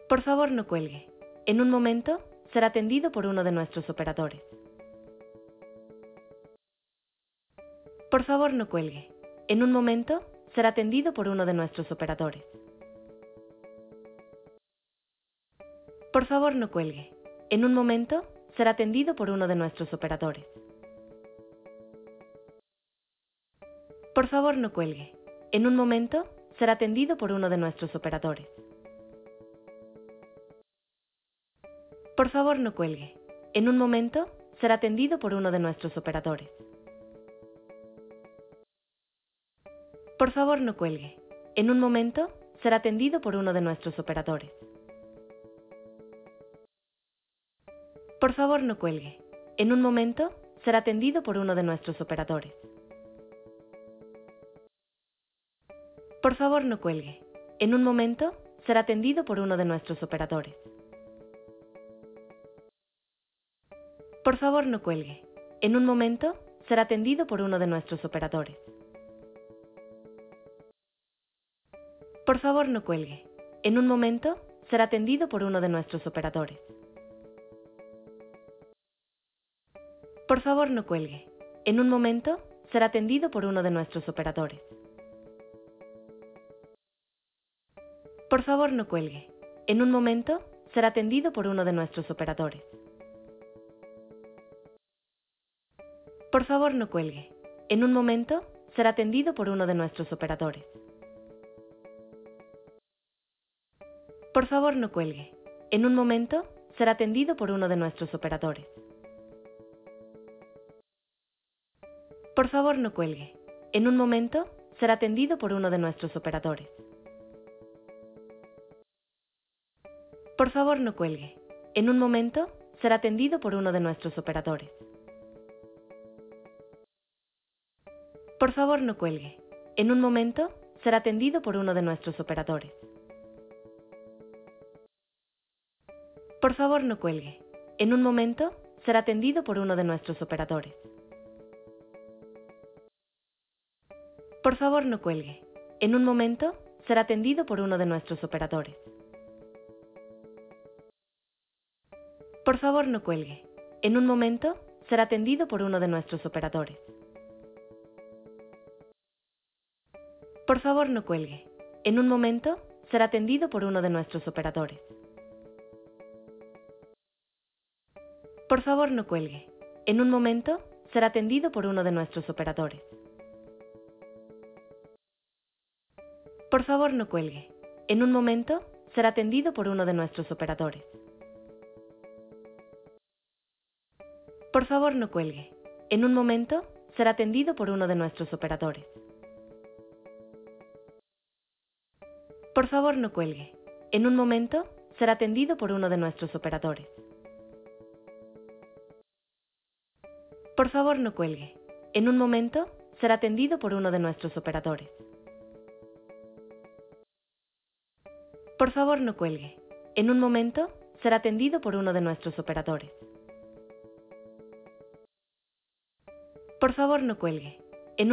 Por favor, no cuelgue. En un momento, será atendido por uno de nuestros operadores. Por favor, no cuelgue. En un momento, será atendido por uno de nuestros operadores. Por favor, no cuelgue. En un momento, será atendido por uno de nuestros operadores. Por favor, no cuelgue. En un momento, será atendido por uno de nuestros operadores. Por favor, no cuelgue. En un momento, será atendido por uno de nuestros operadores. Por favor, no cuelgue. En un momento, será atendido por uno de nuestros operadores. Por favor, no cuelgue. En un momento, será atendido por uno de nuestros operadores. Por favor, no cuelgue. En un momento, será atendido por uno de nuestros operadores. Por favor, no cuelgue. En un momento, será atendido por uno de nuestros operadores. Por favor, no cuelgue. En un momento, será atendido por uno de nuestros operadores. Por favor, no cuelgue. En un momento, será atendido por uno de nuestros operadores. Por favor, no cuelgue. En un momento, será atendido por uno de nuestros operadores. Por favor, no cuelgue. En un momento, será atendido por uno de nuestros operadores. Por favor, no cuelgue. En un momento, será atendido por uno de nuestros operadores. Por favor, no cuelgue. En un momento, será atendido por uno de nuestros operadores. Por favor, no cuelgue. En un momento, será atendido por uno de nuestros operadores. Por favor, no cuelgue. En un momento, será atendido por uno de nuestros operadores. Por favor, no cuelgue. En un momento, será atendido por uno de nuestros operadores. Por favor, no cuelgue. En un momento, será atendido por uno de nuestros operadores. Por favor, no cuelgue. En un momento, será atendido por uno de nuestros operadores. Por favor, no cuelgue. En un momento, será atendido por uno de nuestros operadores. Por favor, no cuelgue. En un momento, será atendido por uno de nuestros operadores. Por favor, no cuelgue. En un momento, será atendido por uno de nuestros operadores. Por favor, no cuelgue. En un momento, será atendido por uno de nuestros operadores. Por favor, no cuelgue. En un momento, será atendido por uno de nuestros operadores. Por favor, no cuelgue. En un momento, será atendido por uno de nuestros operadores. Por favor, no cuelgue. En un momento, será atendido por uno de nuestros operadores. Por favor, no cuelgue.